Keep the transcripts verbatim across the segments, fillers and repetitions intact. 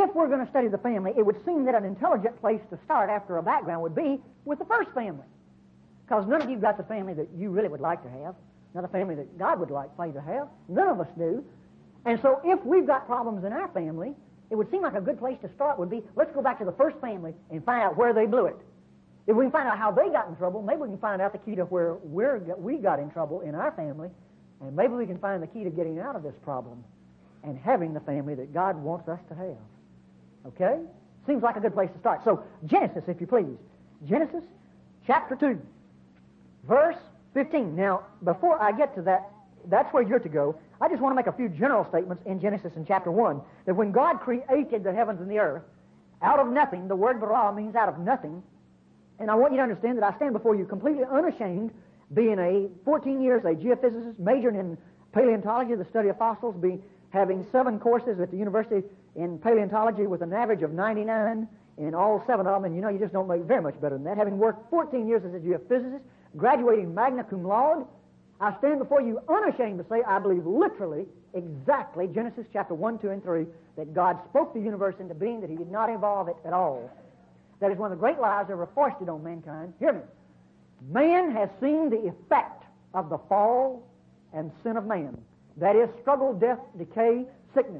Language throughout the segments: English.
if we're going to study the family, it would seem that an intelligent place to start after a background would be with the first family. Because none of you got the family that you really would like to have, not a family that God would like for you to have. None of us do. And so if we've got problems in our family, it would seem like a good place to start would be, let's go back to the first family and find out where they blew it. If we can find out how they got in trouble, maybe we can find out the key to where we're, we got in trouble in our family, and maybe we can find the key to getting out of this problem and having the family that God wants us to have. Okay? Seems like a good place to start. So, Genesis, if you please. Genesis chapter two, verse fifteen. Now, before I get to that, that's where you're to go. I just want to make a few general statements in Genesis in chapter one. That when God created the heavens and the earth, out of nothing, the word bara means out of nothing. And I want you to understand that I stand before you completely unashamed, being a fourteen years a geophysicist, majoring in paleontology, the study of fossils, be having seven courses at the university in paleontology with an average of ninety-nine in all seven of them, and you know you just don't make very much better than that. Having worked fourteen years as a geophysicist, graduating magna cum laude, I stand before you unashamed to say I believe literally, exactly, Genesis chapter one, two, and three, that God spoke the universe into being, that He did not evolve it at all. That is one of the great lies ever foisted on mankind. Hear me. Man has seen the effect of the fall and sin of man. That is struggle, death, decay, sickness.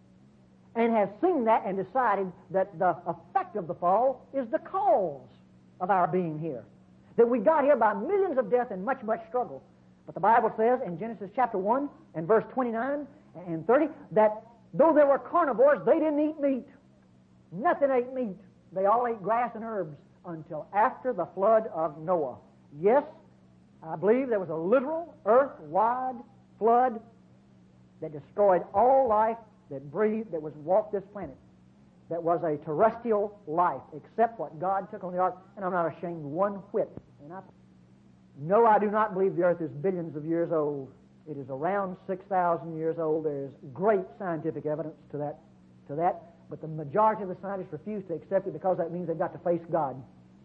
And has seen that and decided that the effect of the fall is the cause of our being here. That we got here by millions of death and much, much struggle. But the Bible says in Genesis chapter one and verse twenty-nine and thirty that though there were carnivores, they didn't eat meat. Nothing ate meat. They all ate grass and herbs until after the flood of Noah. Yes, I believe there was a literal earth-wide flood that destroyed all life that breathed, that was walked this planet, that was a terrestrial life, except what God took on the ark, and I'm not ashamed one whit. And I, no, I do not believe the earth is billions of years old. It is around six thousand years old. There is great scientific evidence to that, to that, but the majority of the scientists refuse to accept it because that means they've got to face God.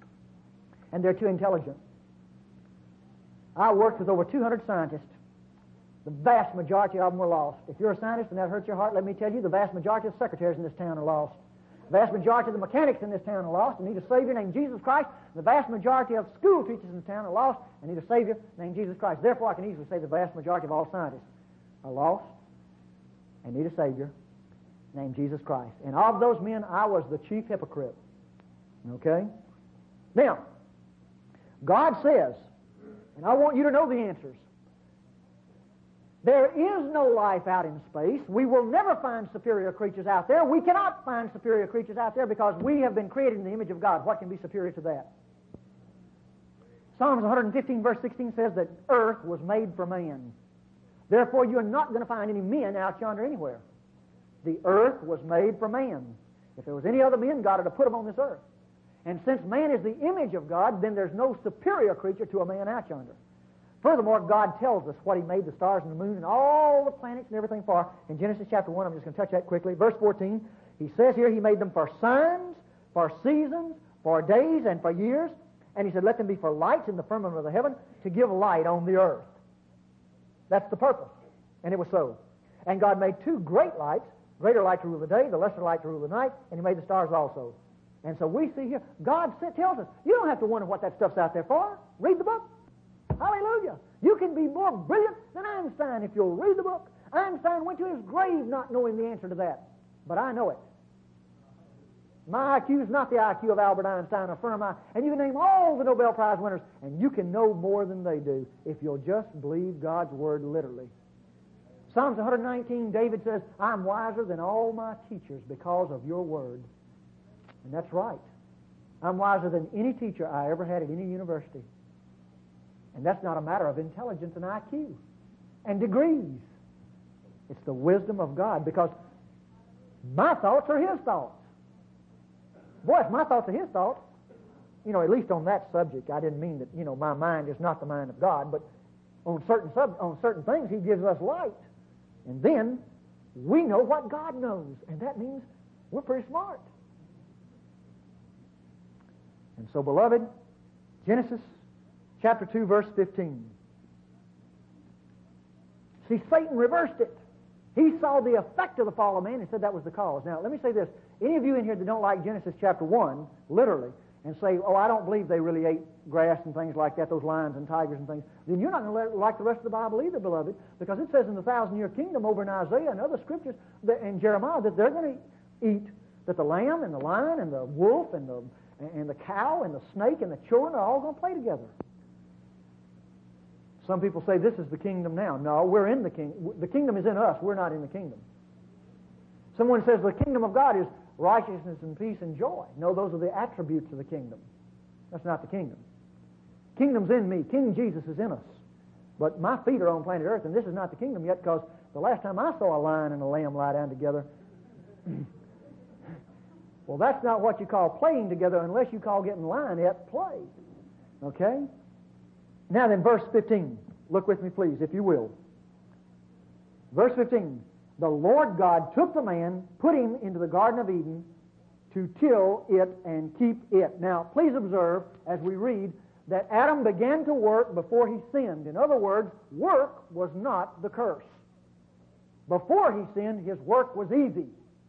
And they're too intelligent. I worked with over two hundred scientists. The vast majority of them were lost. If you're a scientist and that hurts your heart, let me tell you, the vast majority of secretaries in this town are lost. The vast majority of the mechanics in this town are lost and need a Savior named Jesus Christ. The vast majority of school teachers in this town are lost and need a Savior named Jesus Christ. Therefore, I can easily say the vast majority of all scientists are lost and need a Savior named Jesus Christ. And of those men, I was the chief hypocrite. Okay? Now, God says, and I want you to know the answers, there is no life out in space. We will never find superior creatures out there. We cannot find superior creatures out there because we have been created in the image of God. What can be superior to that? Psalms one fifteen verse sixteen says that earth was made for man. Therefore, you're not going to find any men out yonder anywhere. The earth was made for man. If there was any other men, God would have put them on this earth. And since man is the image of God, then there's no superior creature to a man out yonder. Furthermore, God tells us what He made the stars and the moon and all the planets and everything for. In Genesis chapter one, I'm just going to touch that quickly. Verse fourteen, He says here He made them for signs, for seasons, for days, and for years. And He said, let them be for lights in the firmament of the heaven to give light on the earth. That's the purpose. And it was so. And God made two great lights, greater light to rule the day, the lesser light to rule the night, and He made the stars also. And so we see here, God tells us, you don't have to wonder what that stuff's out there for. Read the book. Hallelujah. You can be more brilliant than Einstein if you'll read the book. Einstein went to his grave not knowing the answer to that. But I know it. My I Q is not the I Q of Albert Einstein or Fermi. And you can name all the Nobel Prize winners, and you can know more than they do if you'll just believe God's Word literally. Psalms one nineteen, David says, I'm wiser than all my teachers because of your Word. And that's right. I'm wiser than any teacher I ever had at any university. And that's not a matter of intelligence and I Q and degrees. It's the wisdom of God, because my thoughts are His thoughts. Boy, if my thoughts are His thoughts, you know, at least on that subject, I didn't mean that, you know, my mind is not the mind of God, but on certain sub- on certain things He gives us light. And then we know what God knows, and that means we're pretty smart. And so, beloved, Genesis chapter two, verse fifteen. See, Satan reversed it. He saw the effect of the fall of man and said that was the cause. Now, let me say this. Any of you in here that don't like Genesis chapter one, literally, and say, oh, I don't believe they really ate grass and things like that, those lions and tigers and things, then you're not going to like the rest of the Bible either, beloved, because it says in the thousand-year kingdom over in Isaiah and other scriptures that, and Jeremiah that they're going to eat, that the lamb and the lion and the wolf and the, and the cow and the snake and the children are all going to play together. Some people say this is the kingdom now. No, we're in the kingdom. The kingdom is in us. We're not in the kingdom. Someone says the kingdom of God is righteousness and peace and joy. No, those are the attributes of the kingdom. That's not the kingdom. Kingdom's in me. King Jesus is in us. But my feet are on planet Earth, and this is not the kingdom yet, because the last time I saw a lion and a lamb lie down together, well, that's not what you call playing together unless you call getting lionette play. Okay? Now then, verse fifteen. Look with me, please, if you will. Verse fifteen. The Lord God took the man, put him into the Garden of Eden to till it and keep it. Now, please observe, as we read, that Adam began to work before he sinned. In other words, work was not the curse. Before he sinned, his work was easy.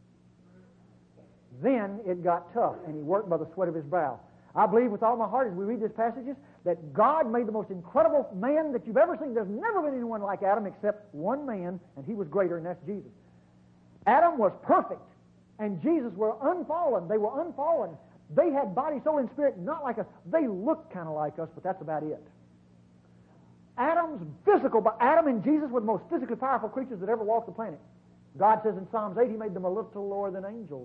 Then it got tough, and he worked by the sweat of his brow. I believe with all my heart as we read these passages that God made the most incredible man that you've ever seen. There's never been anyone like Adam except one man, and he was greater, and that's Jesus. Adam was perfect, and Jesus were unfallen. They were unfallen. They had body, soul, and spirit not like us. They looked kind of like us, but that's about it. Adam's physical, but Adam and Jesus were the most physically powerful creatures that ever walked the planet. God says in Psalms eight, He made them a little lower than angels.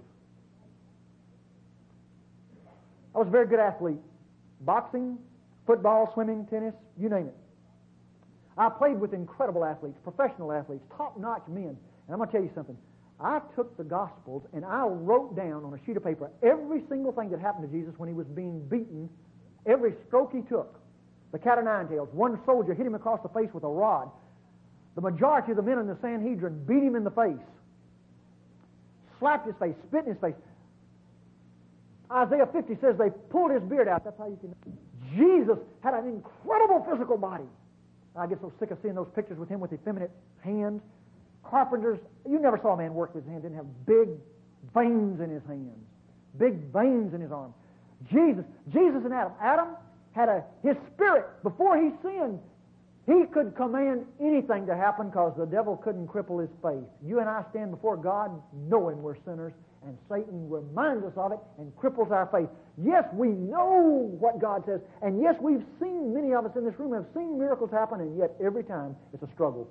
I was a very good athlete. Boxing, football, swimming, tennis, you name it. I played with incredible athletes, professional athletes, top-notch men. And I'm going to tell you something. I took the Gospels and I wrote down on a sheet of paper every single thing that happened to Jesus when he was being beaten, every stroke he took. The cat o' nine tails. One soldier hit him across the face with a rod. The majority of the men in the Sanhedrin beat him in the face, slapped his face, spit in his face. Isaiah fifty says they pulled his beard out. That's how you can know. Jesus had an incredible physical body. I get so sick of seeing those pictures with him with effeminate hands. Carpenters, you never saw a man work with his hands, didn't have big veins in his hands, big veins in his arms. Jesus, Jesus and Adam. Adam had a, his spirit, before he sinned, he could command anything to happen because the devil couldn't cripple his faith. You and I stand before God knowing we're sinners, and Satan reminds us of it and cripples our faith. Yes, we know what God says, and yes, we've seen, many of us in this room have seen miracles happen, and yet every time it's a struggle.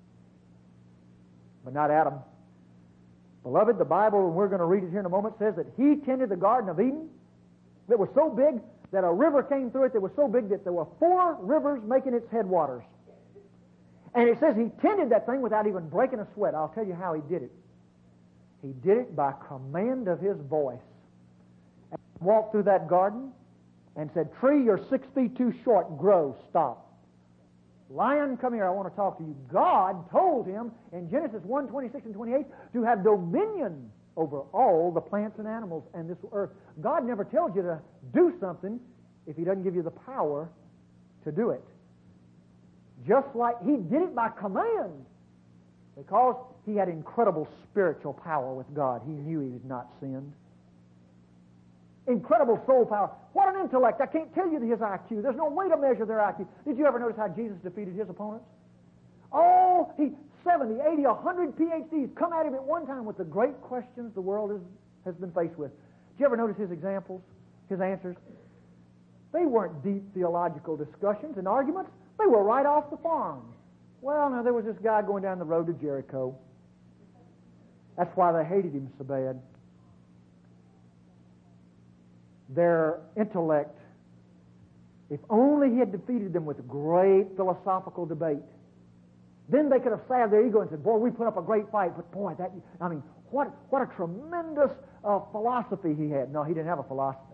But not Adam. Beloved, the Bible, and we're going to read it here in a moment, says that he tended the Garden of Eden that was so big that a river came through it that was so big that there were four rivers making its headwaters. And it says he tended that thing without even breaking a sweat. I'll tell you how he did it. He did it by command of his voice. And walked through that garden and said, tree, you're six feet too short. Grow. Stop. Lion, come here. I want to talk to you. God told him in Genesis one, twenty-six and twenty-eight to have dominion over all the plants and animals and this earth. God never tells you to do something if He doesn't give you the power to do it. Just like He did it by command, because He had incredible spiritual power with God. He knew He had not sinned. Incredible soul power. What an intellect. I can't tell you his I Q. There's no way to measure their I Q. Did you ever notice how Jesus defeated his opponents? Oh, he seventy, eighty, one hundred P H Ds come at him at one time with the great questions the world is, has been faced with. Did you ever notice his examples, his answers? They weren't deep theological discussions and arguments. They were right off the farm. Well, now there was this guy going down the road to Jericho. That's why they hated him so bad. Their intellect, if only he had defeated them with great philosophical debate, then they could have salved their ego and said, boy, we put up a great fight, but boy, that, I mean, what, what a tremendous uh, philosophy he had. No, he didn't have a philosophy.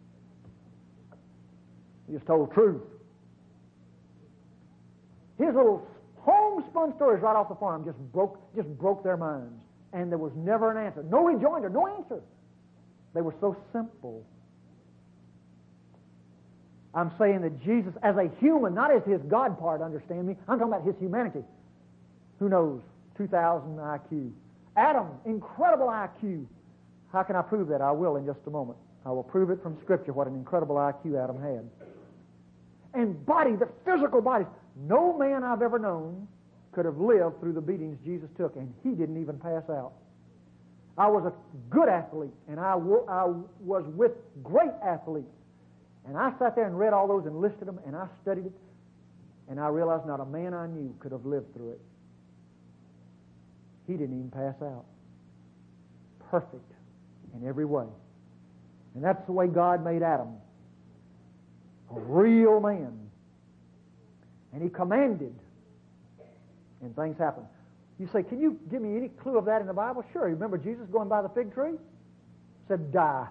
He just told the truth. His little homespun stories right off the farm just broke, just broke their minds. And there was never an answer. No rejoinder, no answer. They were so simple. I'm saying that Jesus, as a human, not as his God part, understand me. I'm talking about his humanity. Who knows? two thousand I Q. Adam, incredible I Q. How can I prove that? I will in just a moment. I will prove it from Scripture, what an incredible I Q Adam had. And body, the physical bodies. No man I've ever known could have lived through the beatings Jesus took, and he didn't even pass out. I was a good athlete, and I, w- I was with great athletes. And I sat there and read all those and listed them, and I studied it, and I realized not a man I knew could have lived through it. He didn't even pass out. Perfect in every way. And that's the way God made Adam. A real man. And he commanded, and things happened. You say, can you give me any clue of that in the Bible? Sure. You remember Jesus going by the fig tree? Said, die.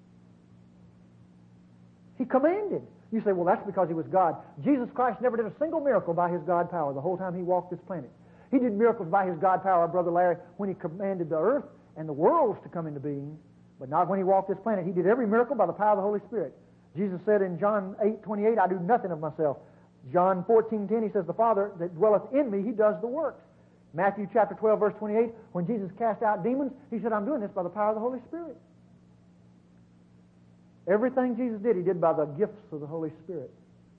He commanded. You say, well, that's because he was God. Jesus Christ never did a single miracle by his God power the whole time he walked this planet. He did miracles by his God power, Brother Larry, when he commanded the earth and the worlds to come into being, but not when he walked this planet. He did every miracle by the power of the Holy Spirit. Jesus said in John eight twenty-eight, I do nothing of myself. John fourteen ten, he says, the Father that dwelleth in me, he does the works. Matthew chapter twelve, verse twenty-eight, when Jesus cast out demons, he said, I'm doing this by the power of the Holy Spirit. Everything Jesus did, he did by the gifts of the Holy Spirit.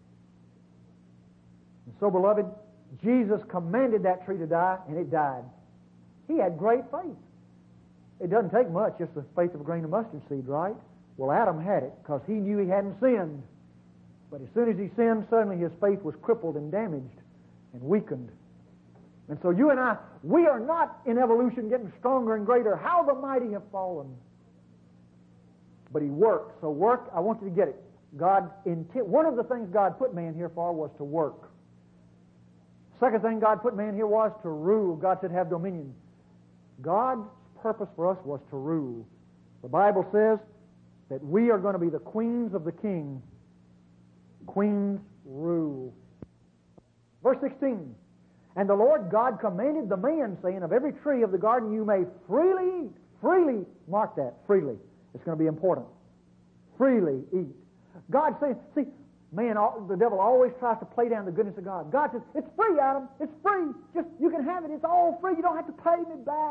And so, beloved, Jesus commanded that tree to die, and it died. He had great faith. It doesn't take much, just the faith of a grain of mustard seed, right? Well, Adam had it because he knew he hadn't sinned. But as soon as he sinned, suddenly his faith was crippled and damaged and weakened. And so you and I, we are not in evolution getting stronger and greater. How the mighty have fallen. But he worked. So work, I want you to get it. God intent, one of the things God put man here for was to work. Second thing God put man here was to rule. God said have dominion. God's purpose for us was to rule. The Bible says that we are going to be the queens of the king. Queens rule. Verse sixteen. And the Lord God commanded the man, saying, of every tree of the garden you may freely eat. Freely, mark that, freely. It's going to be important. Freely eat. God says, see, man, the devil always tries to play down the goodness of God. God says, it's free, Adam. It's free. Just, you can have it. It's all free. You don't have to pay me back.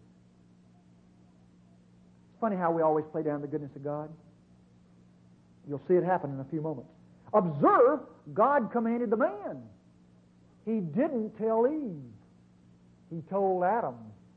It's funny how we always play down the goodness of God. You'll see it happen in a few moments. Observe, God commanded the man. He didn't tell Eve. He told Adam.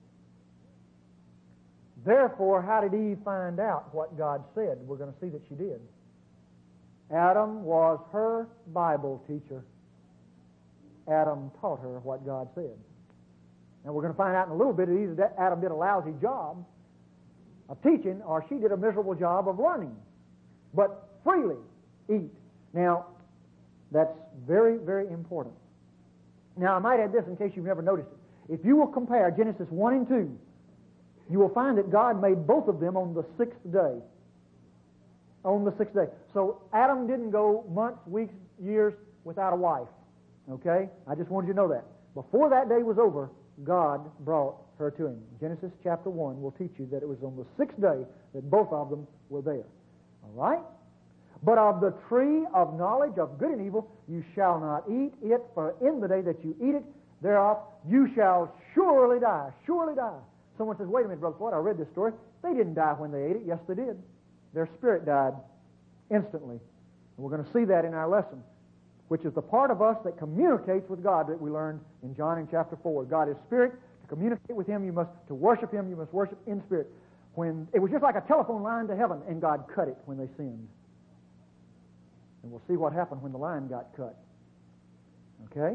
Therefore, how did Eve find out what God said? We're going to see that she did. Adam was her Bible teacher. Adam taught her what God said. Now, we're going to find out in a little bit that either Adam did a lousy job of teaching or she did a miserable job of learning. But freely eat. Now, that's very, very important. Now, I might add this in case you've never noticed it. If you will compare Genesis one and two, you will find that God made both of them on the sixth day. On the sixth day. So Adam didn't go months, weeks, years without a wife. Okay? I just wanted you to know that. Before that day was over, God brought her to him. Genesis chapter one will teach you that it was on the sixth day that both of them were there. All right? But of the tree of knowledge of good and evil you shall not eat it, for in the day that you eat it, thereof you shall surely die. Surely die. Someone says, wait a minute, Brother Floyd, I read this story. They didn't die when they ate it. Yes, they did. Their spirit died instantly. And we're going to see that in our lesson, which is the part of us that communicates with God that we learned in John in chapter four. God is spirit. To communicate with him, you must, to worship him, you must worship in spirit. When it was just like a telephone line to heaven, and God cut it when they sinned. And we'll see what happened when the line got cut. Okay?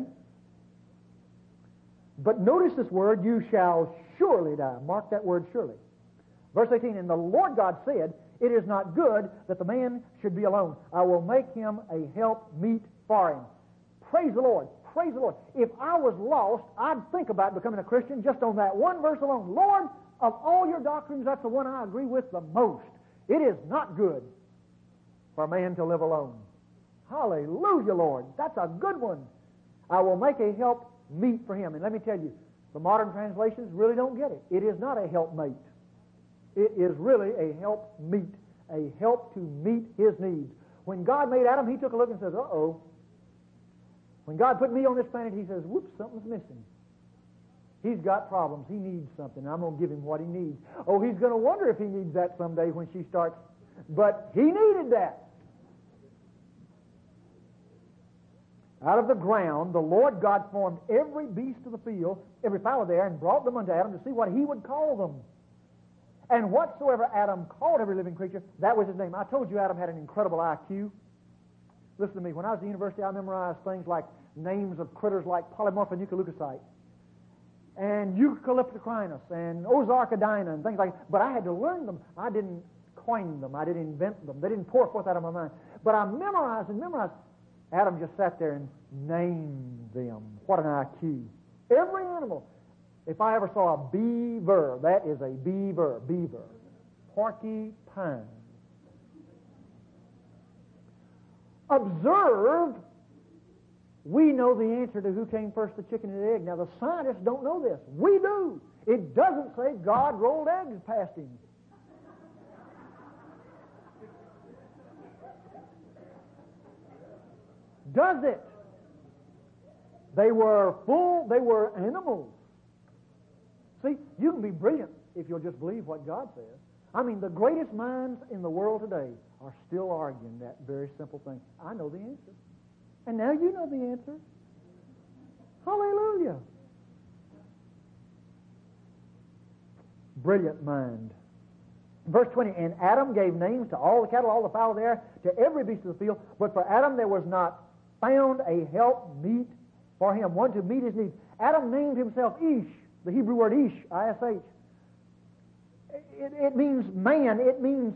But notice this word, you shall surely die. Mark that word surely. Verse eighteen, and the Lord God said, it is not good that the man should be alone. I will make him a help meet for him. Praise the Lord. Praise the Lord. If I was lost, I'd think about becoming a Christian just on that one verse alone. Lord, of all your doctrines, that's the one I agree with the most. It is not good for a man to live alone. Hallelujah, Lord. That's a good one. I will make a help meet for him. And let me tell you, the modern translations really don't get it. It is not a helpmate. It is really a help meet, a help to meet his needs. When God made Adam, he took a look and says, uh-oh. When God put me on this planet, he says, whoops, something's missing. He's got problems. He needs something. I'm going to give him what he needs. Oh, he's going to wonder if he needs that someday when she starts. But he needed that. Out of the ground, the Lord God formed every beast of the field, every fowl there, and brought them unto Adam to see what he would call them. And whatsoever Adam called every living creature, that was his name. I told you Adam had an incredible I Q. Listen to me. When I was at the university, I memorized things like names of critters like polymorphonucleoleucocyte and eucalyptocrinus and ozarkadina and things like that. But I had to learn them. I didn't coin them. I didn't invent them. They didn't pour forth out of my mind. But I memorized and memorized. Adam just sat there and named them. What an I Q. Every animal. If I ever saw a beaver, that is a beaver, beaver. Porcupine. Observe, we know the answer to who came first, the chicken and the egg. Now, the scientists don't know this. We do. It doesn't say God rolled eggs past him. Does it? They were full, they were animals. See, you can be brilliant if you'll just believe what God says. I mean, the greatest minds in the world today are still arguing that very simple thing. I know the answer. And now you know the answer. Hallelujah. Brilliant mind. Verse twenty, and Adam gave names to all the cattle, all the fowl of the air, to every beast of the field. But for Adam there was not found a help meet for him, one to meet his needs. Adam named himself Ish, the Hebrew word Ish, I S H. It, it means man. It means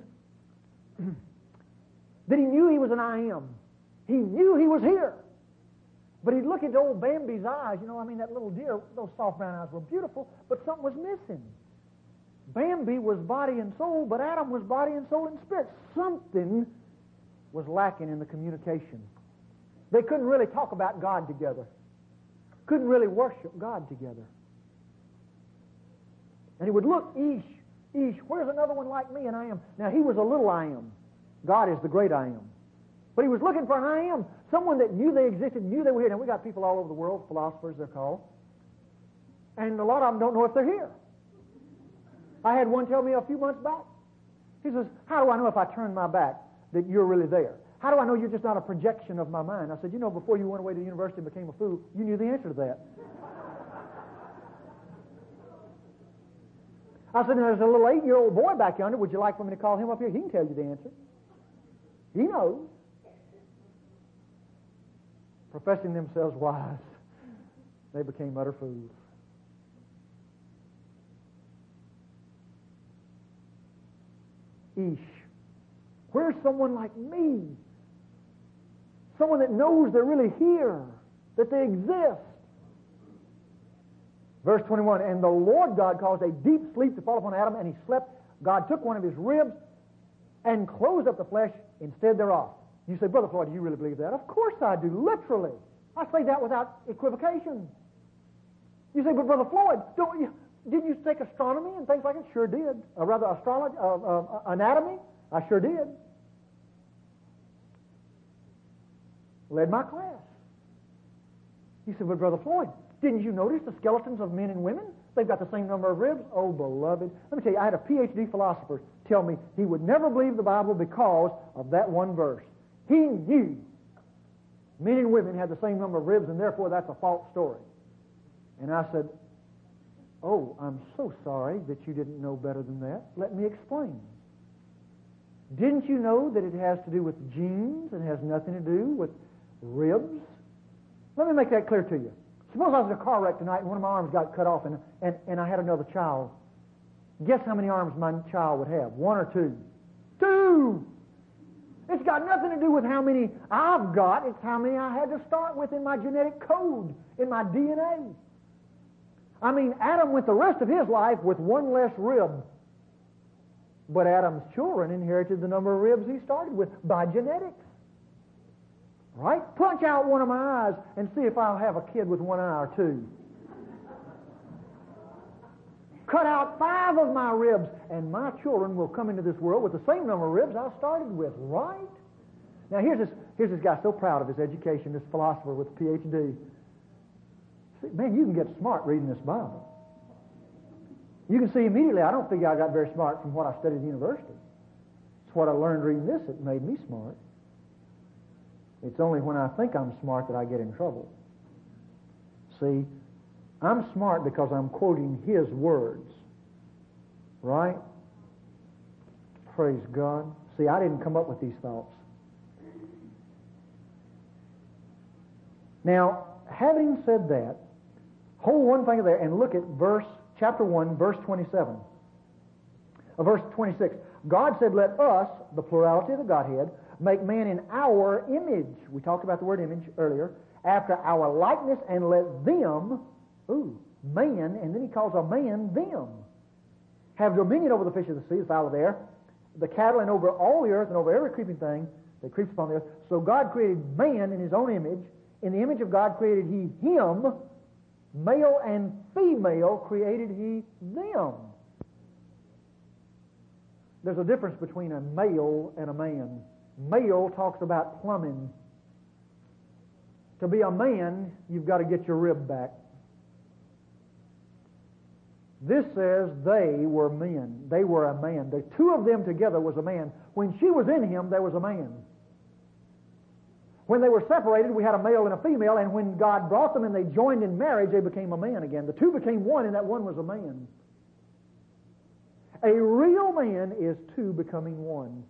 that he knew he was an I am. He knew he was here. But he'd look into old Bambi's eyes. You know, I mean, that little deer, those soft brown eyes were beautiful, but something was missing. Bambi was body and soul, but Adam was body and soul and spirit. Something was lacking in the communication. They couldn't really talk about God together. Couldn't really worship God together. And he would look, Ish, Ish, where's another one like me? And I am. Now, he was a little I am. God is the great I am. But he was looking for an I am, someone that knew they existed, knew they were here. Now, we got people all over the world, philosophers they're called, and a lot of them don't know if they're here. I had one tell me a few months back. He says, how do I know if I turn my back that you're really there? How do I know you're just not a projection of my mind? I said, you know, before you went away to the university and became a fool, you knew the answer to that. I said, there's a little eight-year-old boy back yonder. Would you like for me to call him up here? He can tell you the answer. He knows. Professing themselves wise, they became utter fools. Ish. Where's someone like me? Someone that knows they're really here, that they exist. Verse twenty-one, and the Lord God caused a deep sleep to fall upon Adam, and he slept. God took one of his ribs and closed up the flesh instead thereof. You say, Brother Floyd, do you really believe that? Of course I do, literally. I say that without equivocation. You say, but Brother Floyd, don't you, didn't you take astronomy and things like that? Sure did. Or rather, astrology, uh, uh, anatomy? I sure did. Led my class. You said, but Brother Floyd, didn't you notice the skeletons of men and women? They've got the same number of ribs. Oh, beloved. Let me tell you, I had a P H D philosopher tell me he would never believe the Bible because of that one verse. He knew men and women had the same number of ribs, and therefore that's a false story. And I said, oh, I'm so sorry that you didn't know better than that. Let me explain. Didn't you know that it has to do with genes and has nothing to do with ribs? Let me make that clear to you. Suppose I was in a car wreck tonight and one of my arms got cut off and, and, and I had another child. Guess how many arms my child would have? One or two? Two! It's got nothing to do with how many I've got. It's how many I had to start with in my genetic code, in my D N A. I mean, Adam went the rest of his life with one less rib. But Adam's children inherited the number of ribs he started with by genetics. Right? Punch out one of my eyes and see if I'll have a kid with one eye or two. Cut out five of my ribs, and my children will come into this world with the same number of ribs I started with, right? Now, here's this, here's this guy so proud of his education, this philosopher with a P H D. See, man, you can get smart reading this Bible. You can see immediately I don't figure I got very smart from what I studied at university. It's what I learned reading this that made me smart. It's only when I think I'm smart that I get in trouble. See, I'm smart because I'm quoting His words. Right? Praise God. See, I didn't come up with these thoughts. Now, having said that, hold one finger there and look at verse, chapter one, verse twenty-seven. Uh, verse twenty-six. God said, let us, the plurality of the Godhead, make man in our image. We talked about the word image earlier. After our likeness, and let them, ooh, man, and then He calls a man them, have dominion over the fish of the sea, the fowl of the air, the cattle, and over all the earth, and over every creeping thing that creeps upon the earth. So God created man in His own image. In the image of God created He him. Male and female created He them. There's a difference between a male and a man. Male talks about plumbing. To be a man, you've got to get your rib back. This says they were men. They were a man. The two of them together was a man. When she was in him, there was a man. When they were separated, we had a male and a female, and when God brought them and they joined in marriage, they became a man again. The two became one, and that one was a man. A real man is two becoming one.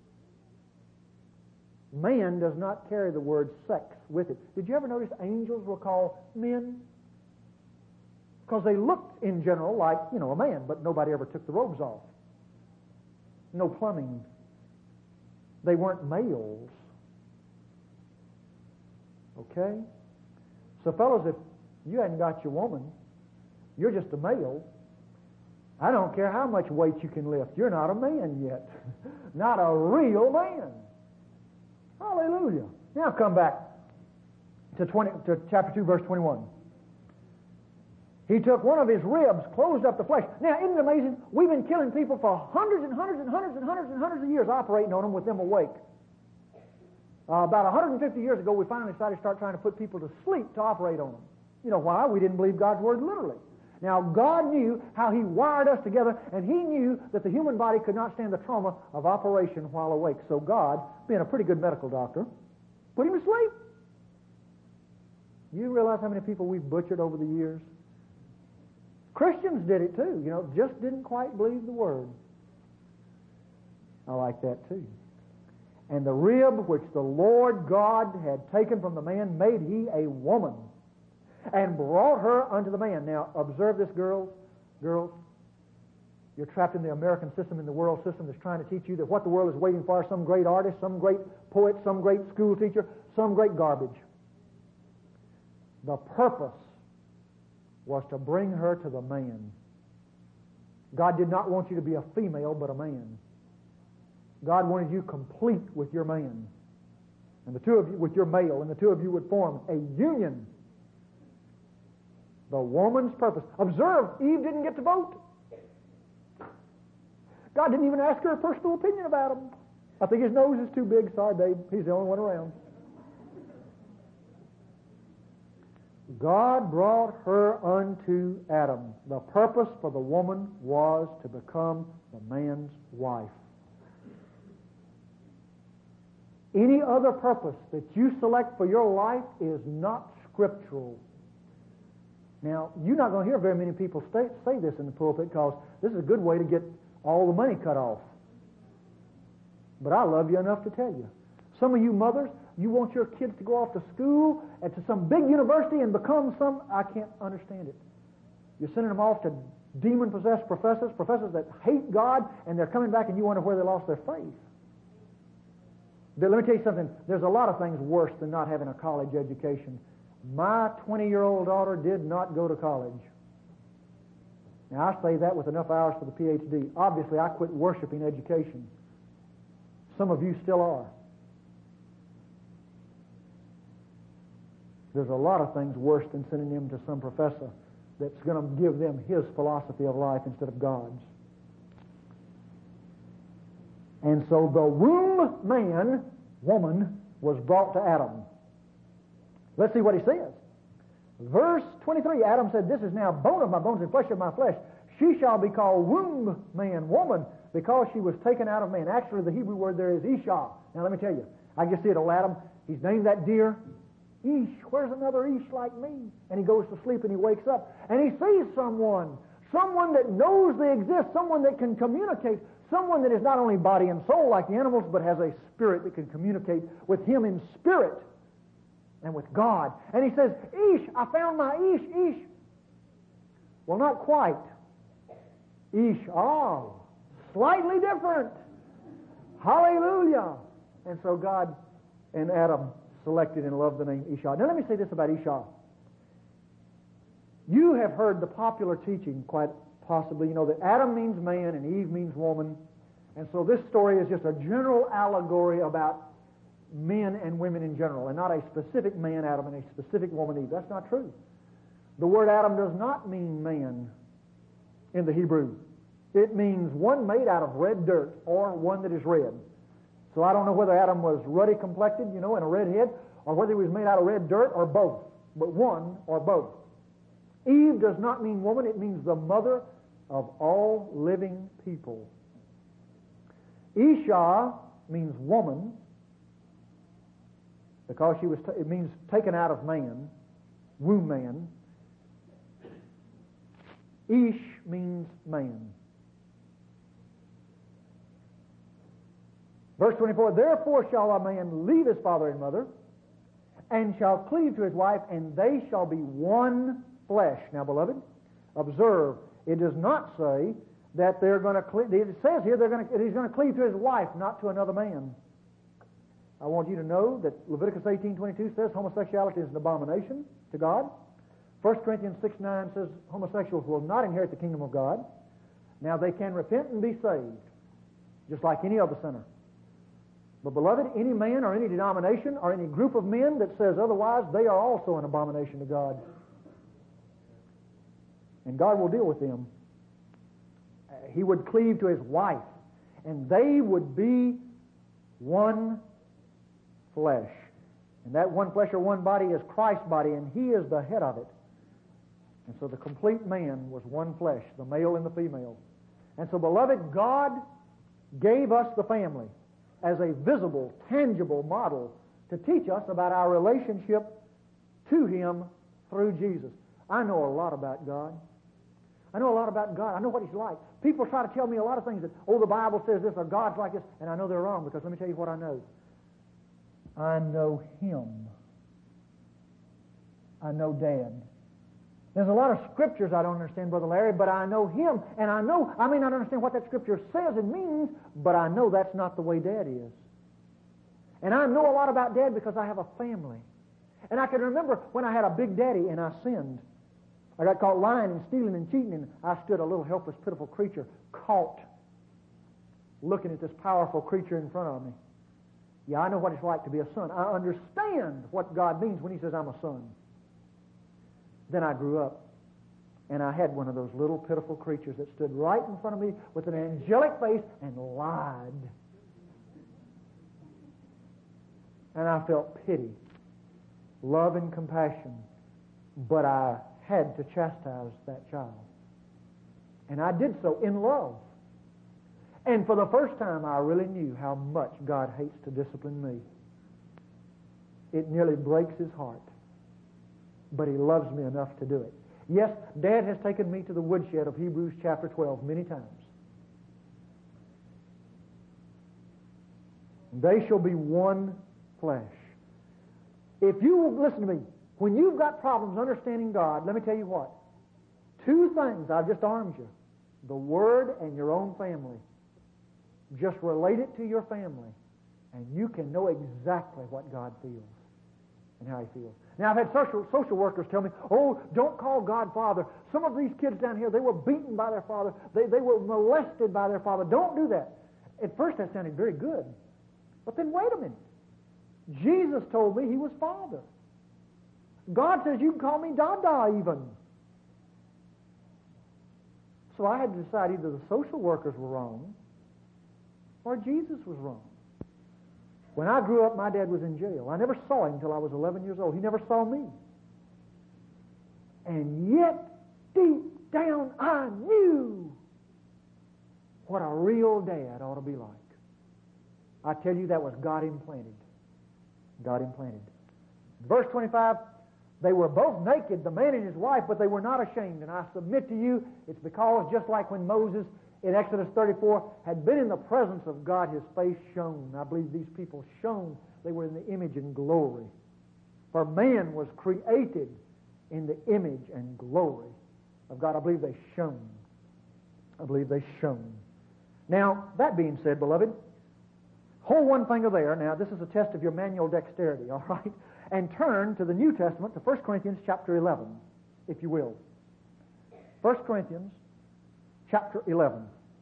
Man does not carry the word sex with it. Did you ever notice angels were called men? Because they looked, in general, like, you know, a man, but nobody ever took the robes off. No plumbing. They weren't males. Okay? So, fellows, if you hadn't got your woman, you're just a male. I don't care how much weight you can lift. You're not a man yet. Not a real man. Hallelujah. Now come back to, twenty, to chapter two, verse twenty-one. He took one of his ribs, closed up the flesh. Now, isn't it amazing? We've been killing people for hundreds and hundreds and hundreds and hundreds and hundreds of years operating on them with them awake. Uh, about one hundred fifty years ago, we finally decided to start trying to put people to sleep to operate on them. You know why? We didn't believe God's Word literally. Now, God knew how He wired us together, and He knew that the human body could not stand the trauma of operation while awake. So God, being a pretty good medical doctor, put him to sleep. You realize how many people we've butchered over the years? Christians did it too, you know, just didn't quite believe the Word. I like that too. And the rib which the Lord God had taken from the man made He a woman, and brought her unto the man. Now, observe this, girls. Girls, you're trapped in the American system, in the world system that's trying to teach you that what the world is waiting for, some great artist, some great poet, some great school teacher, some great garbage. The purpose was to bring her to the man. God did not want you to be a female, but a man. God wanted you complete with your man. And the two of you, with your male, and the two of you would form a union. The woman's purpose. Observe, Eve didn't get to vote. God didn't even ask her a personal opinion about him. I think his nose is too big. Sorry, babe. He's the only one around. God brought her unto Adam. The purpose for the woman was to become the man's wife. Any other purpose that you select for your life is not scriptural. Now, you're not going to hear very many people stay, say this in the pulpit because this is a good way to get all the money cut off. But I love you enough to tell you. Some of you mothers, you want your kids to go off to school and to some big university and become some, I can't understand it. You're sending them off to demon-possessed professors, professors that hate God, and they're coming back and you wonder where they lost their faith. But let me tell you something. There's a lot of things worse than not having a college education. My twenty-year-old daughter did not go to college. Now, I say that with enough hours for the P H D. Obviously, I quit worshiping education. Some of you still are. There's a lot of things worse than sending them to some professor that's going to give them his philosophy of life instead of God's. And so the womb man, woman, was brought to Adam. Let's see what he says. Verse twenty-three, Adam said, "This is now bone of my bones and flesh of my flesh. She shall be called womb man, woman, because she was taken out of man. Actually, the Hebrew word there is Isha. Now, let me tell you. I just see it, old Adam. He's named that deer. Ish, where's another Ish like me? And he goes to sleep and he wakes up. And he sees someone. Someone that knows they exist. Someone that can communicate. Someone that is not only body and soul like the animals, but has a spirit that can communicate with him in spirit and with God. And he says, Ish, I found my Ish, Ish. Well, not quite. Ish, oh, slightly different. Hallelujah. And so God and Adam selected and loved the name Isha. Now let me say this about Isha. You have heard the popular teaching, quite possibly, you know, that Adam means man and Eve means woman. And so this story is just a general allegory about men and women in general, and not a specific man, Adam, and a specific woman, Eve. That's not true. The word Adam does not mean man in the Hebrew. It means one made out of red dirt or one that is red. So I don't know whether Adam was ruddy complected, you know, and a red head, or whether he was made out of red dirt or both, but one or both. Eve does not mean woman, it means the mother of all living people. Isha means woman because she was t- it means taken out of man, womb man. Ish means man. Verse twenty-four, therefore shall a man leave his father and mother, and shall cleave to his wife, and they shall be one flesh. Now, beloved, observe, it does not say that they're going to cleave. It says here they're going to, he's going to cleave to his wife, not to another man. I want you to know that Leviticus eighteen twenty-two says homosexuality is an abomination to God. First Corinthians six nine says homosexuals will not inherit the kingdom of God. Now, they can repent and be saved, just like any other sinner. But, beloved, any man or any denomination or any group of men that says otherwise, they are also an abomination to God. And God will deal with them. Uh, he would cleave to his wife, and they would be one flesh. And that one flesh or one body is Christ's body, and he is the head of it. And so the complete man was one flesh, the male and the female. And so, beloved, God gave us the family as a visible, tangible model to teach us about our relationship to him through Jesus. I know a lot about God. I know a lot about God. I know what he's like. People try to tell me a lot of things that, oh, the Bible says this or God's like this, and I know they're wrong, because let me tell you what I know. I know him. I know Dad. There's a lot of scriptures I don't understand, Brother Larry, but I know him, and I know, I may not understand what that scripture says and means, but I know that's not the way Dad is. And I know a lot about Dad because I have a family. And I can remember when I had a big daddy and I sinned. I got caught lying and stealing and cheating, and I stood a little helpless, pitiful creature, caught, looking at this powerful creature in front of me. Yeah, I know what it's like to be a son. I understand what God means when he says I'm a son. Then I grew up, and I had one of those little pitiful creatures that stood right in front of me with an angelic face and lied. And I felt pity, love, and compassion, but I had to chastise that child. And I did so in love. And for the first time, I really knew how much God hates to discipline me. It nearly breaks his heart. But he loves me enough to do it. Yes, Dad has taken me to the woodshed of Hebrews chapter twelve many times. They shall be one flesh. If you will listen to me, when you've got problems understanding God, let me tell you what. Two things I've just armed you. The Word and your own family. Just relate it to your family, and you can know exactly what God feels and how he feels. Now, I've had social, social workers tell me, oh, don't call God Father. Some of these kids down here, they were beaten by their father. They, they were molested by their father. Don't do that. At first, that sounded very good. But then, wait a minute. Jesus told me he was Father. God says you can call me Dada even. So I had to decide either the social workers were wrong or Jesus was wrong. When I grew up, my dad was in jail. I never saw him until I was eleven years old. He never saw me. And yet, deep down, I knew what a real dad ought to be like. I tell you, that was God implanted. God implanted. Verse twenty-five, they were both naked, the man and his wife, but they were not ashamed. And I submit to you, it's because just like when Moses in Exodus thirty-four had been in the presence of God, his face shone. I believe these people shone. They were in the image and glory. For man was created in the image and glory of God. I believe they shone. I believe they shone. Now, that being said, beloved, hold one finger there. Now, this is a test of your manual dexterity, all right? And turn to the New Testament, to First Corinthians chapter eleven, if you will. First Corinthians chapter eleven.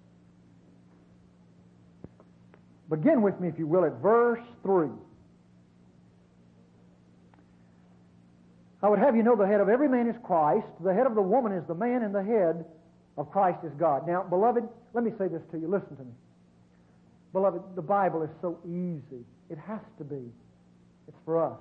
Begin with me, if you will, at verse three. I would have you know the head of every man is Christ, the head of the woman is the man, and the head of Christ is God. Now, beloved, let me say this to you. Listen to me. Beloved, the Bible is so easy. It has to be. It's for us.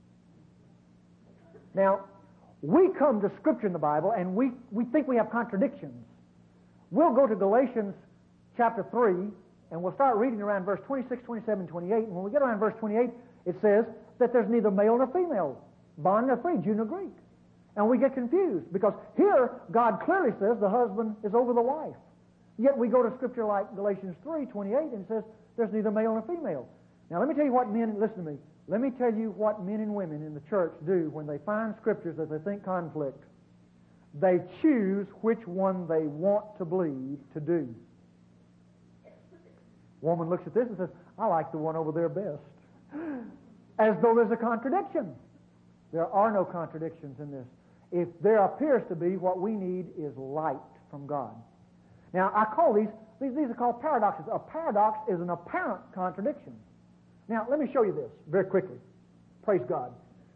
Now, we come to Scripture in the Bible, and we, we think we have contradictions. We'll go to Galatians chapter three, and we'll start reading around verse twenty-six, twenty-seven, twenty-eight. And when we get around verse twenty-eight, it says that there's neither male nor female, bond nor free, Jew nor Greek. And we get confused, because here God clearly says the husband is over the wife. Yet we go to Scripture like Galatians three, twenty-eight, and it says there's neither male nor female. Now let me tell you what men, listen to me, let me tell you what men and women in the church do when they find Scriptures that they think conflict. They choose which one they want to believe to do. Woman looks at this and says, I like the one over there best. As though there's a contradiction. There are no contradictions in this. If there appears to be, what we need is light from God. Now, I call these, these, these are called paradoxes. A paradox is an apparent contradiction. Now, let me show you this very quickly. Praise God.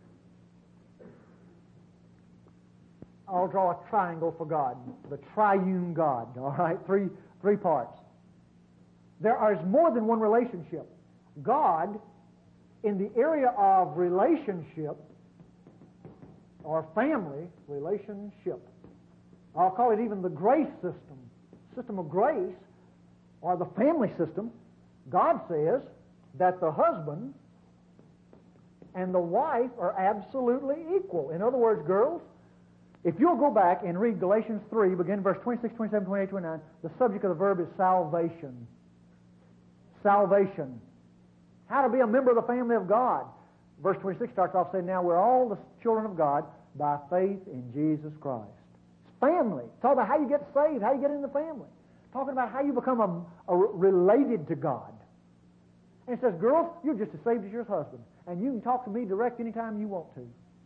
I'll draw a triangle for God, the triune God, all right? Three, three parts. There is more than one relationship. God, in the area of relationship, or family relationship, I'll call it even the grace system, system of grace, or the family system, God says that the husband and the wife are absolutely equal. In other words, girls, if you'll go back and read Galatians three, begin verse twenty-six, twenty-seven, twenty-eight, twenty-nine, the subject of the verb is salvation. Salvation. How to be a member of the family of God. Verse twenty-six starts off saying, now we're all the children of God by faith in Jesus Christ. It's family. It's all about how you get saved, how you get in the family. It's talking about how you become a, a related to God. And it says, girls, you're just as saved as your husband. And you can talk to me direct anytime you want to.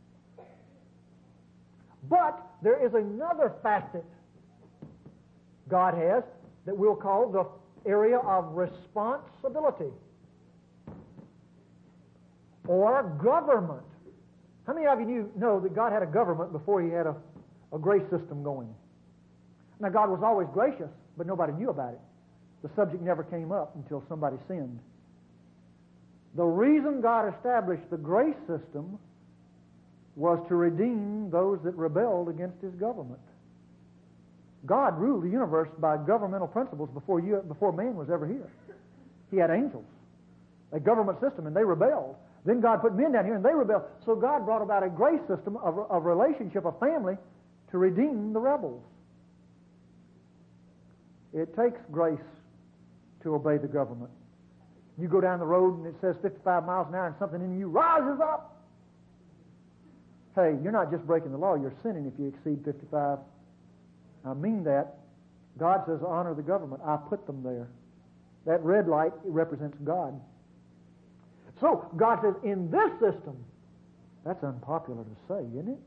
But there is another facet God has that we'll call the area of responsibility or government. How many of you know that God had a government before he had a, a grace system going? Now, God was always gracious, but nobody knew about it. The subject never came up until somebody sinned. The reason God established the grace system was to redeem those that rebelled against his government. God ruled the universe by governmental principles before you, before man was ever here. He had angels, a government system, and they rebelled. Then God put men down here, and they rebelled. So God brought about a grace system of, of relationship, of family, to redeem the rebels. It takes grace to obey the government. You go down the road, and it says fifty-five miles an hour, and something in you rises up. Hey, you're not just breaking the law, you're sinning if you exceed fifty-five. I mean that. God says, honor the government. I put them there. That red light represents God. So, God says, in this system, that's unpopular to say, isn't it?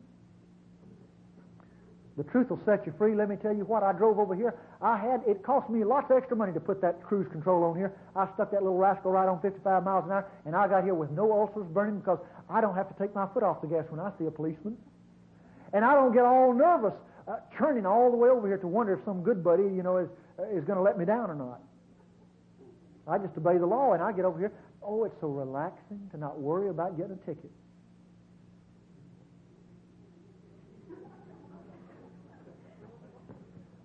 The truth will set you free. Let me tell you what, I drove over here. I had, it cost me lots of extra money to put that cruise control on here. I stuck that little rascal right on fifty-five miles an hour, and I got here with no ulcers burning because I don't have to take my foot off the gas when I see a policeman. And I don't get all nervous uh, turning all the way over here to wonder if some good buddy, you know, is, uh, is going to let me down or not. I just obey the law, and I get over here. Oh, it's so relaxing to not worry about getting a ticket.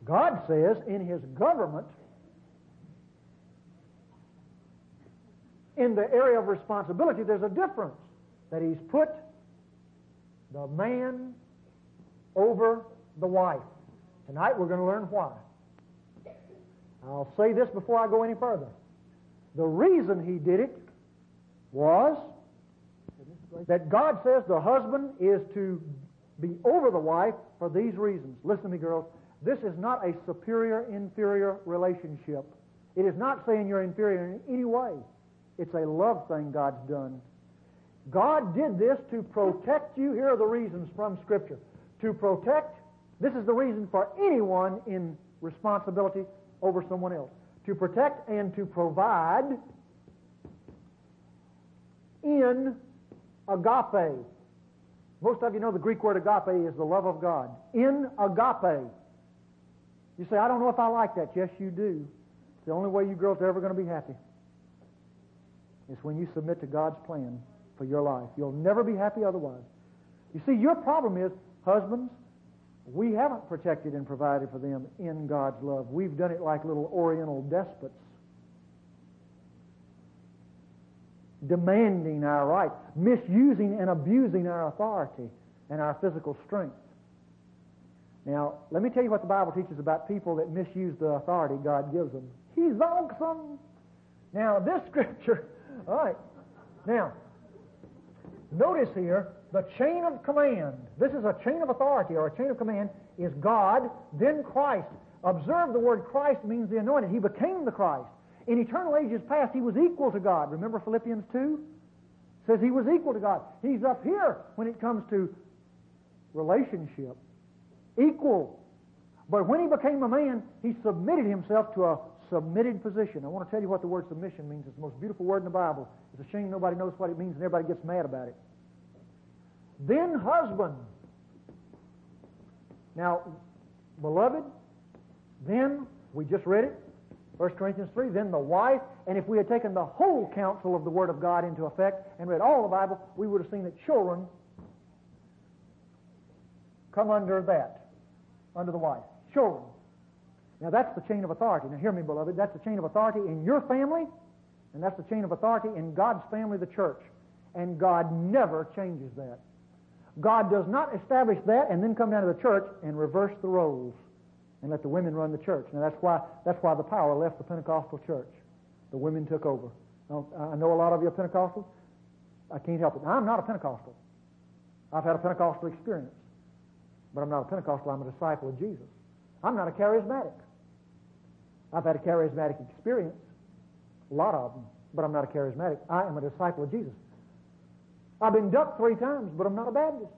God says in His government, in the area of responsibility, there's a difference. That He's put the man over the wife. Tonight we're going to learn why. I'll say this before I go any further. The reason He did it was that God says the husband is to be over the wife for these reasons. Listen to me, girls. This is not a superior-inferior relationship. It is not saying you're inferior in any way. It's a love thing God's done. God did this to protect you. Here are the reasons from Scripture. To protect, this is the reason for anyone in responsibility over someone else. To protect and to provide in agape. Most of you know the Greek word agape is the love of God. In agape. You say, I don't know if I like that. Yes, you do. It's the only way you girls are ever going to be happy. It's when you submit to God's plan for your life. You'll never be happy otherwise. You see, your problem is, husbands, we haven't protected and provided for them in God's love. We've done it like little oriental despots, demanding our rights, misusing and abusing our authority and our physical strength. Now, let me tell you what the Bible teaches about people that misuse the authority God gives them. He's awesome. Now, this scripture, all right. Now, notice here, the chain of command. This is a chain of authority, or a chain of command, is God, then Christ. Observe the word Christ means the anointed. He became the Christ. In eternal ages past, He was equal to God. Remember Philippians two? It says He was equal to God. He's up here when it comes to relationship. Equal. But when He became a man, He submitted Himself to a submitted position. I want to tell you what the word submission means. It's the most beautiful word in the Bible. It's a shame nobody knows what it means and everybody gets mad about it. Then husband. Now, beloved, then, we just read it, First Corinthians three, then the wife, and if we had taken the whole counsel of the Word of God into effect and read all the Bible, we would have seen that children come under that, under the wife. Children. Now that's the chain of authority. Now hear me, beloved, that's the chain of authority in your family, and that's the chain of authority in God's family, the church. And God never changes that. God does not establish that and then come down to the church and reverse the roles and let the women run the church. Now that's why that's why the power left the Pentecostal church. The women took over. Now, I know a lot of you are Pentecostals. I can't help it. Now, I'm not a Pentecostal. I've had a Pentecostal experience. But I'm not a Pentecostal. I'm a disciple of Jesus. I'm not a charismatic. I've had a charismatic experience. A lot of them. But I'm not a charismatic. I am a disciple of Jesus. I've been ducked three times, but I'm not a Baptist.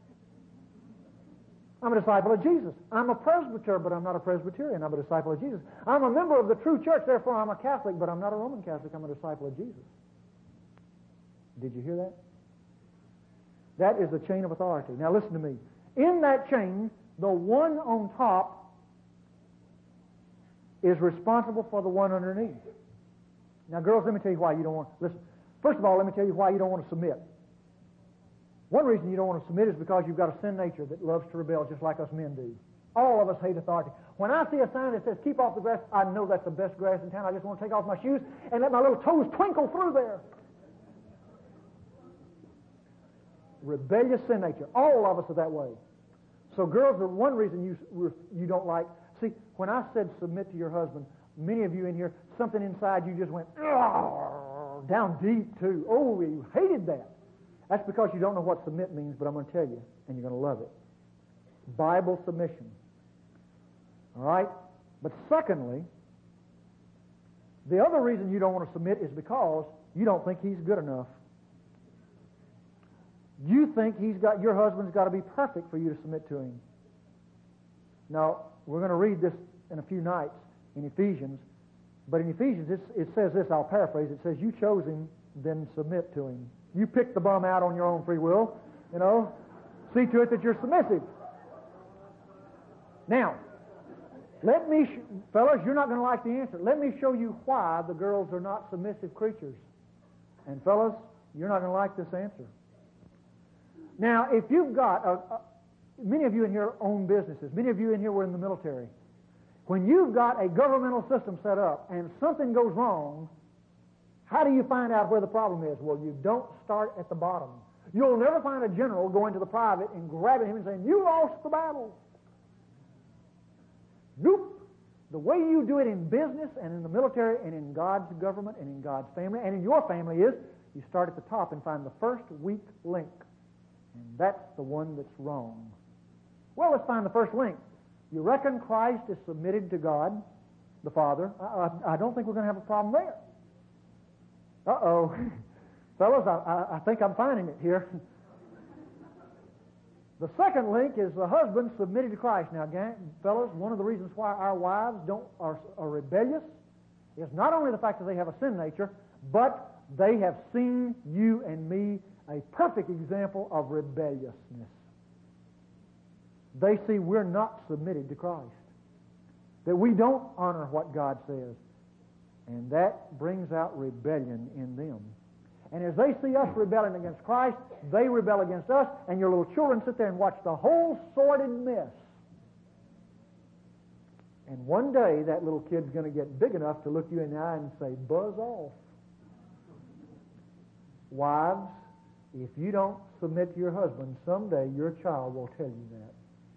I'm a disciple of Jesus. I'm a presbyter, but I'm not a Presbyterian. I'm a disciple of Jesus. I'm a member of the true church, therefore I'm a Catholic, but I'm not a Roman Catholic. I'm a disciple of Jesus. Did you hear that? That is the chain of authority. Now listen to me. In that chain, the one on top is responsible for the one underneath. Now, girls, let me tell you why you don't want to listen. First of all, let me tell you why you don't want to submit. One reason you don't want to submit is because you've got a sin nature that loves to rebel just like us men do. All of us hate authority. When I see a sign that says, keep off the grass, I know that's the best grass in town. I just want to take off my shoes and let my little toes twinkle through there. Rebellious sin nature. All of us are that way. So girls, the one reason you, you don't like, see, when I said submit to your husband, many of you in here, something inside you just went, down deep too. Oh, you hated that. That's because you don't know what submit means, but I'm going to tell you, and you're going to love it. Bible submission. All right? But secondly, the other reason you don't want to submit is because you don't think he's good enough. You think he's got your husband's got to be perfect for you to submit to him. Now, we're going to read this in a few nights in Ephesians, but in Ephesians it, it says this, I'll paraphrase, it says, you chose him, then submit to him. You picked the bum out on your own free will, you know. See to it that you're submissive. Now, let me, sh- fellas, you're not going to like the answer. Let me show you why the girls are not submissive creatures. And fellas, you're not going to like this answer. Now, if you've got, a, a, many of you in here own businesses. Many of you in here were in the military. When you've got a governmental system set up and something goes wrong, how do you find out where the problem is? Well, you don't start at the bottom. You'll never find a general going to the private and grabbing him and saying, "You lost the battle." Nope. The way you do it in business and in the military and in God's government and in God's family and in your family is you start at the top and find the first weak link. And that's the one that's wrong. Well, let's find the first link. You reckon Christ is submitted to God, the Father? I, I, I don't think we're going to have a problem there. Uh-oh. Fellas, I, I, I think I'm finding it here. The second link is the husband submitted to Christ. Now, gang, fellas, one of the reasons why our wives don't are, are rebellious is not only the fact that they have a sin nature, but they have seen you and me a perfect example of rebelliousness. They see we're not submitted to Christ, that we don't honor what God says, and that brings out rebellion in them. And as they see us rebelling against Christ, they rebel against us, and your little children sit there and watch the whole sordid mess. And one day, that little kid's going to get big enough to look you in the eye and say, "Buzz off." Wives, if you don't submit to your husband, someday your child will tell you that.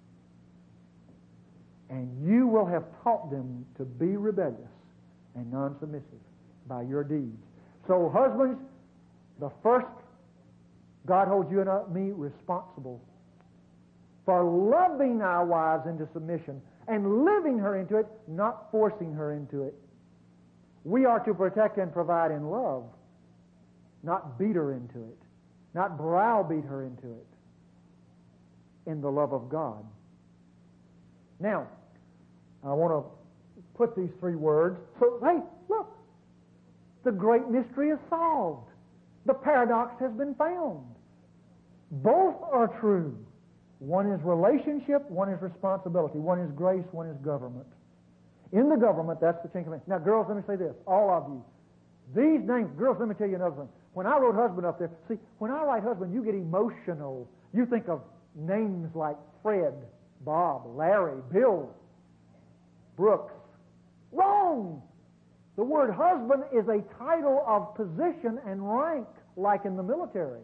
And you will have taught them to be rebellious and non-submissive by your deeds. So, husbands, the first, God holds you and me responsible for loving our wives into submission and living her into it, not forcing her into it. We are to protect and provide in love, not beat her into it, not browbeat her into it, in the love of God. Now, I want to put these three words. So, hey, look, the great mystery is solved. The paradox has been found. Both are true. One is relationship, one is responsibility. One is grace, one is government. In the government, that's the Ten Commandments. Now, girls, let me say this, all of you. These names, girls, let me tell you another thing. When I wrote husband up there, see, when I write husband, you get emotional. You think of names like Fred, Bob, Larry, Bill, Brooks. Wrong! The word husband is a title of position and rank, like in the military.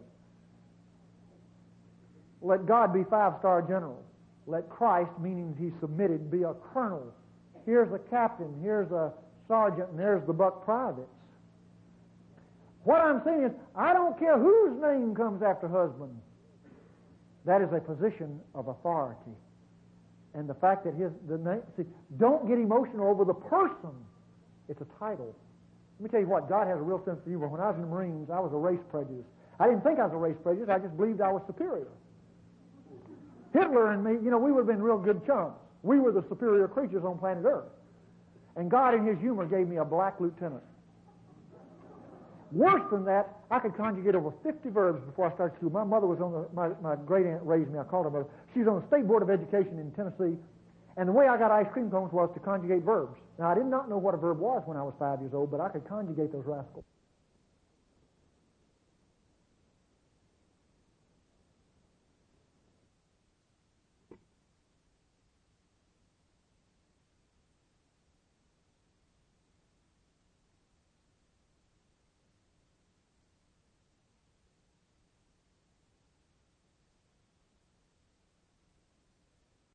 Let God be five-star general. Let Christ, meaning he submitted, be a colonel. Here's a captain, here's a sergeant, and there's the buck privates. What I'm saying is, I don't care whose name comes after husband. That is a position of authority. And the fact that his the name, see, don't get emotional over the person. It's a title. Let me tell you what, God has a real sense of humor. When I was in the Marines, I was a race prejudice. I didn't think I was a race prejudice. I just believed I was superior. Hitler and me, you know, we would have been real good chums. We were the superior creatures on planet Earth. And God, in his humor, gave me a black lieutenant. Worse than that, I could conjugate over fifty verbs before I started school. My mother was on the, my, my great aunt raised me, I called her mother. She was on the State Board of Education in Tennessee, and the way I got ice cream cones was to conjugate verbs. Now, I did not know what a verb was when I was five years old, but I could conjugate those rascals.